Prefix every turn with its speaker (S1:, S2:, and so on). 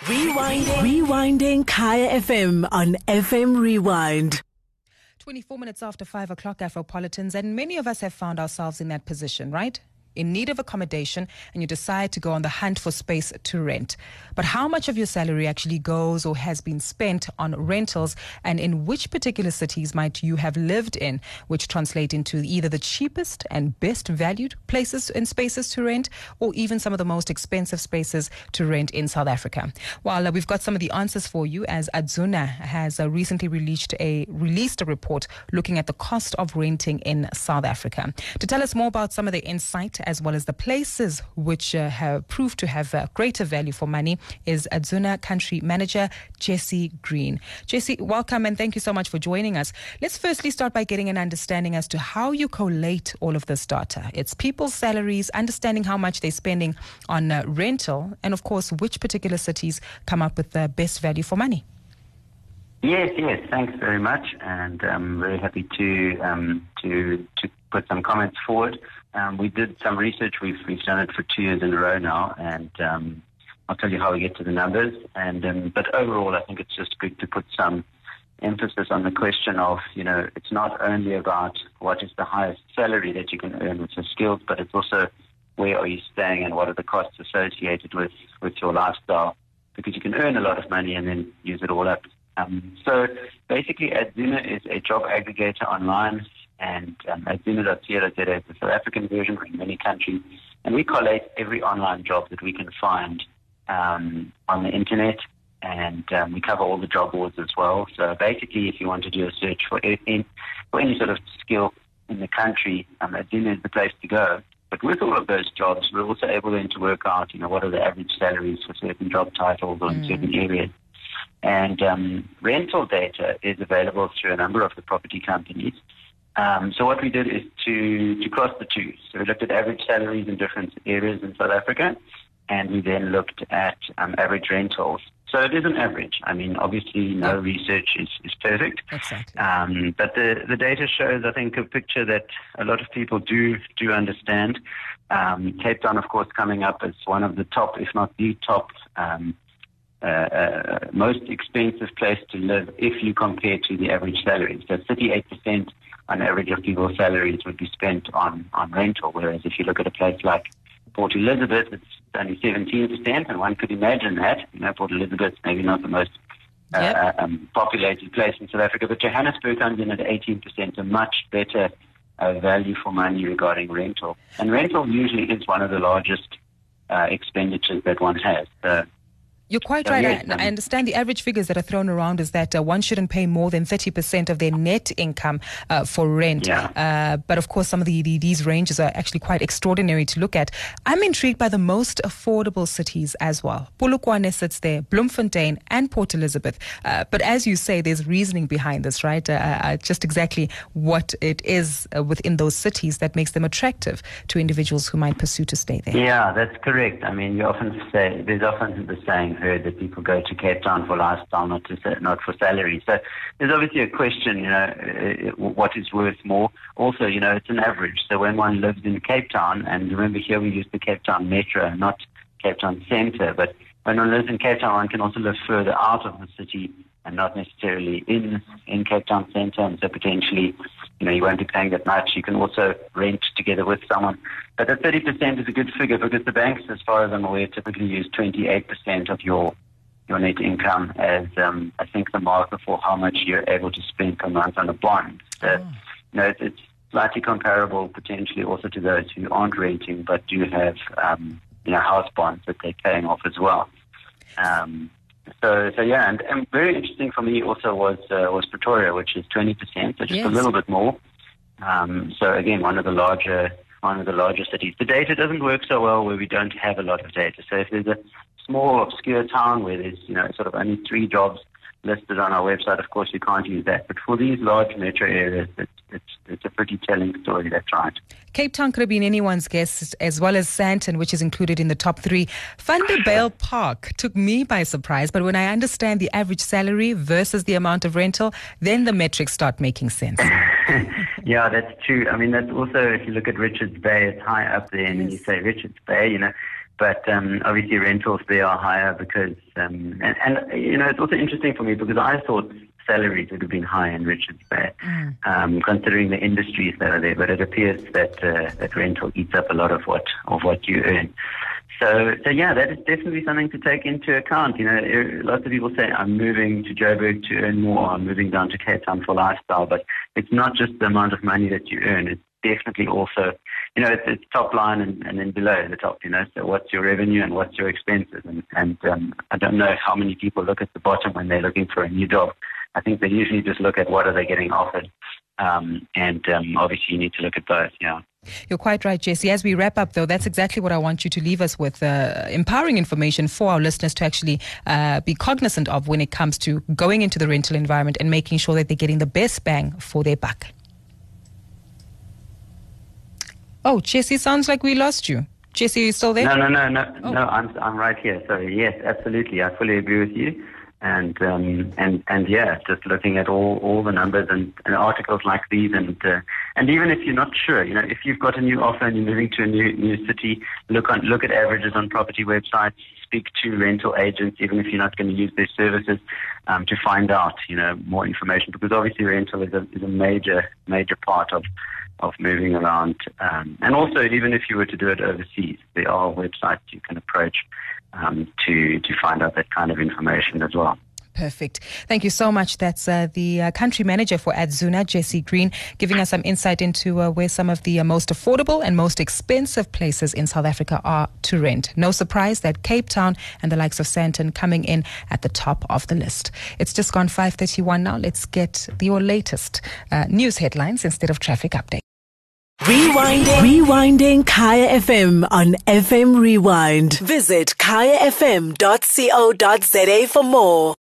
S1: Rewinding Kaya FM on FM Rewind.
S2: 24 minutes after 5 o'clock, Afropolitans, and many of us have found ourselves in that position, right? In need of accommodation, and you decide to go on the hunt for space to rent. But how much of your salary actually goes or has been spent on rentals, and in which particular cities might you have lived in, which translate into either the cheapest and best valued places and spaces to rent, or even some of the most expensive spaces to rent in South Africa? Well, we've got some of the answers for you, as Adzuna has recently released a report looking at the cost of renting in South Africa. To tell us more about some of the insight as well as the places which have proved to have greater value for money is Adzuna Country Manager Jesse Green. Jesse, welcome and thank you so much for joining us. Let's firstly start by getting an understanding as to how you collate all of this data. It's people's salaries, understanding how much they're spending on rental, and of course which particular cities come up with the best value for money.
S3: Yes. Thanks very much, and I'm very happy to put some comments forward. We did some research. We've done it for 2 years in a row now, and I'll tell you how we get to the numbers. But overall, I think it's just good to put some emphasis on the question of, it's not only about what is the highest salary that you can earn with your skills, but it's also where are you staying and what are the costs associated with your lifestyle, because you can earn a lot of money and then use it all up. So basically, Adzuna is a job aggregator online, and Adzuna.co.za is the South African version. We're in many countries, and we collate every online job that we can find on the internet, and we cover all the job boards as well. So basically, if you want to do a search for any sort of skill in the country, Adzuna is the place to go. But with all of those jobs, we're also able then to work out, what are the average salaries for certain job titles or in certain areas. And rental data is available through a number of the property companies. So what we did is to cross the two. So we looked at average salaries in different areas in South Africa, and we then looked at average rentals. So it is an average. I mean, obviously, no research is perfect.
S2: Exactly.
S3: But the data shows, I think, a picture that a lot of people do understand. Cape Town, of course, coming up as one of the top, if not the top, most expensive place to live if you compare to the average salary. So 38% on average of people's salaries would be spent on rental, whereas if you look at a place like Port Elizabeth, it's only 17%, and one could imagine that. Port Elizabeth maybe not the most populated place in South Africa, but Johannesburg comes in at 18%, a much better value for money regarding rental. And rental usually is one of the largest expenditures that one has.
S2: You're quite right. I understand the average figures that are thrown around is that one shouldn't pay more than 30% of their net income for rent. But of course, some of these ranges are actually quite extraordinary to look at. I'm intrigued by the most affordable cities as well. Polokwane sits there, Bloemfontein and Port Elizabeth. But as you say, there's reasoning behind this, right? Just exactly what it is within those cities that makes them attractive to individuals who might pursue to stay there.
S3: Yeah, that's correct. I mean, you often say, there's often the saying heard that people go to Cape Town for lifestyle, not for salary. So there's obviously a question, what is worth more. Also, it's an average. So when one lives in Cape Town, and remember here we use the Cape Town Metro, not Cape Town Centre, but when one lives in Cape Town, one can also live further out of the city and not necessarily in Cape Town Centre, and so potentially, you won't be paying that much. You can also rent together with someone. But the 30% is a good figure because the banks, as far as I'm aware, typically use 28% of your net income as, I think, the marker for how much you're able to spend per month on a bond. So, it's slightly comparable potentially also to those who aren't renting but do have, house bonds that they're paying off as well. So yeah, and very interesting for me also was Pretoria, which is 20%, so just a little bit more. So again, one of the larger cities. The data doesn't work so well where we don't have a lot of data. So if there's a small obscure town where there's sort of only 3 jobs listed on our website, of course you can't use that. But for these large metro areas, it's a pretty telling story, that's right.
S2: Cape Town could have been anyone's guess, as well as Sandton, which is included in the top 3. Vanderbijl Park took me by surprise, but when I understand the average salary versus the amount of rental, then the metrics start making sense.
S3: Yeah, that's true. I mean, that's also, if you look at Richards Bay, it's high up there, and then you say Richards Bay, But obviously rentals there are higher because, and it's also interesting for me because I thought salaries would have been high in Richards Bay, considering the industries that are there. But it appears that rental eats up a lot of what you earn. So yeah, that is definitely something to take into account. Lots of people say, I'm moving to Joburg to earn more, I'm moving down to Cape Town for lifestyle, but it's not just the amount of money that you earn, it's definitely also, it's top line and then below the top, so what's your revenue and what's your expenses? And I don't know how many people look at the bottom when they're looking for a new job. I think they usually just look at what are they getting offered. Obviously you need to look at both, yeah.
S2: You're quite right, Jesse. As we wrap up, though, that's exactly what I want you to leave us with, empowering information for our listeners to actually be cognizant of when it comes to going into the rental environment and making sure that they're getting the best bang for their buck. Oh, Jesse, sounds like we lost you. Jesse, are you still there?
S3: No, I'm right here. Sorry. Yes, absolutely. I fully agree with you. And yeah, just looking at all the numbers and articles like these, and even if you're not sure, if you've got a new offer and you're moving to a new city, look at averages on property websites, speak to rental agents, even if you're not going to use their services, to find out more information, because obviously rental is a major part of moving around, and also even if you were to do it overseas, there are websites you can approach to find out that kind of information as well.
S2: Perfect. Thank you so much. That's the country manager for Adzuna, Jesse Green, giving us some insight into where some of the most affordable and most expensive places in South Africa are to rent. No surprise that Cape Town and the likes of Sandton coming in at the top of the list. It's just gone 5:31 now. Let's get your latest news headlines instead of traffic update.
S1: Rewinding Kaya FM on FM Rewind. Visit kayafm.co.za for more.